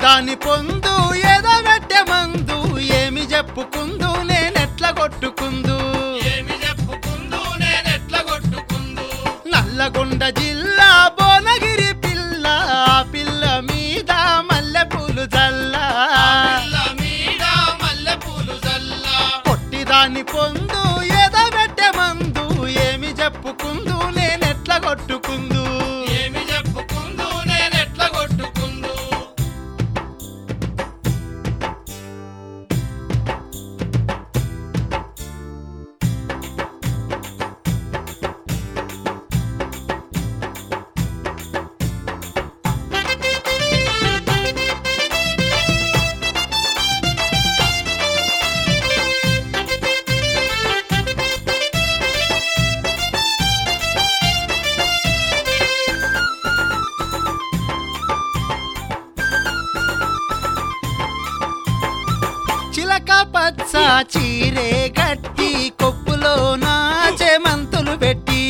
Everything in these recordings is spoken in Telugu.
దాని పొందు ఏదో పెట్టే మందు ఏమి చెప్పుకుందు నేనెట్ల కొట్టుకుందు నల్లగొండ జిల్లా భువనగిరి పిల్ల ఆ పిల్ల మీద మల్లెపూలు జల్లా పొట్టిదాని పొందు ఏదో పెట్టే మందు ఏమి చెప్పుకుందు నేనెట్ల కొట్టుకుందు చిలక పచ్చ చీరే గట్టి కొప్పులో నాచే మంతులు పెట్టి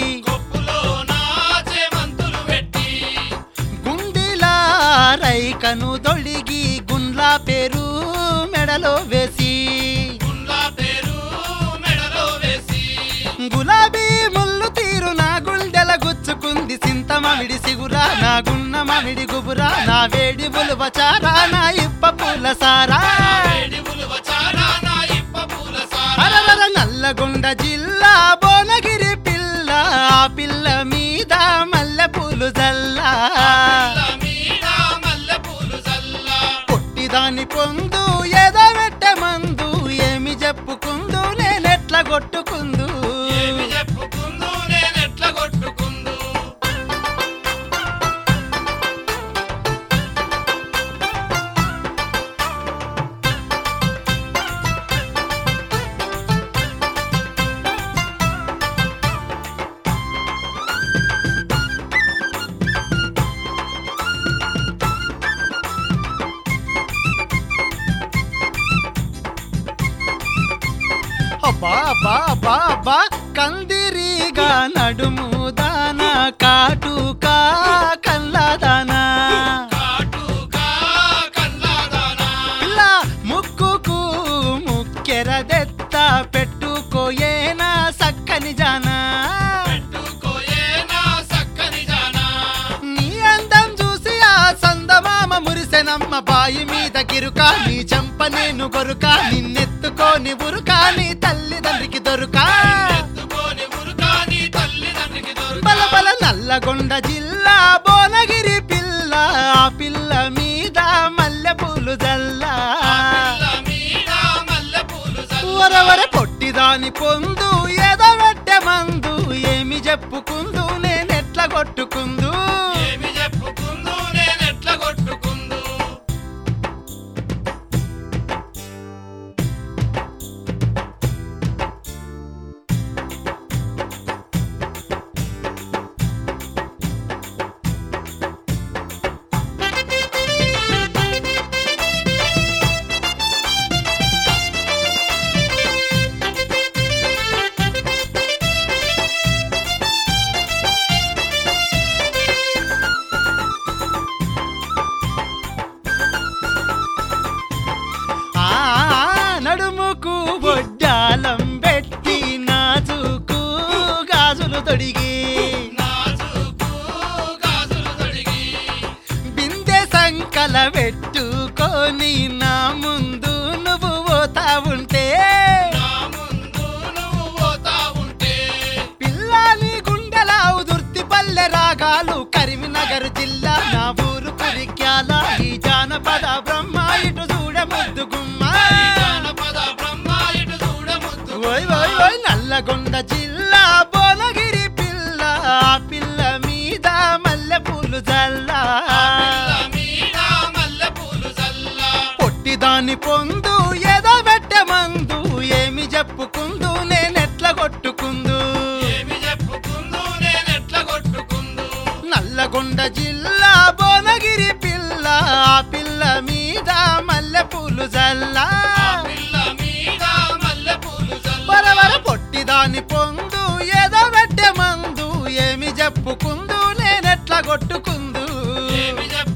గుండిలా రైకను దొడిగి గుండ్లా పేరు మెడలో వేసి గులాబీ ముళ్ళు తీరు నా గుండెల గుచ్చుకుంది సింత మామిడి సిగురా నా గున్న మామిడి గుబురా నా వేడి బులువచారా నా ఇప్ప పూల సారా నల్లగొండ జిల్లా భువనగిరి పిల్ల ఆ పిల్ల మీద మల్లెపూలు జల్లా పొట్టిదాని పొందు ఏదో పెట్టే మందు ఏమి చెప్పుకుందు నేనెట్ల కొట్టుకుందు అబ్బా అబ్బా అబ్బా అబ్బా కందిరీగా నడుము దానా కాటుకా కల్లాదానా పిల్ల ముక్కుకు ముక్కెరదెత్త పెట్టుకోయేనా సక్కని జానా నీ అందం చూసి ఆ సందమామ మురిసెనమ్మ బాయి మీద గిరుక నీ చెంప నేను గొరుక నిన్నెత్తుకోని ఉరుకా నీ తల్లిదండ్రికి దొరుకా బలబల నల్లగొండ జిల్లా భువనగిరి పిల్ల ఆ పిల్ల మీద మల్లెపూలు జల్లా వరవర పొట్టిదాని పొందు ఏదో పెట్టే మందు ఏమి చెప్పుకుందు నేనెట్ల కొట్టుకుందు నడుముకు బొడ్డాలం పెట్టి నాజుకు గాజులు తొడిగి బిందె సంకల పెట్టుకొని నా ముందు నువ్వు పోతా ఉంటే పిల్లాని గుండెలావు దుర్తి పల్లె రాగాలు కరీంనగర్ జిల్లా నా ఊరు కురిక్యాల ఈ జానపద బ్రహ్మ ఇటు చూడ ముద్దు గుమ్మ నల్లగొండ జిల్లా భువనగిరి పిల్ల ఆ పిల్ల మీద మల్లెపూలు జల్లా పొట్టిదాని పొందు ఏదో పెట్టే మందు ఏమి చెప్పుకుందు నేనెట్ల కొట్టుకుందు నల్లగొండ జిల్లా భువనగిరి పిల్ల ఆ పిల్ల మీద మల్లెపూలు జల్లా వరవర పొట్టిదాని పొందు ఏదో పెట్టే మందు ఏమి చెప్పుకుందు నేనెట్ల కొట్టుకుందు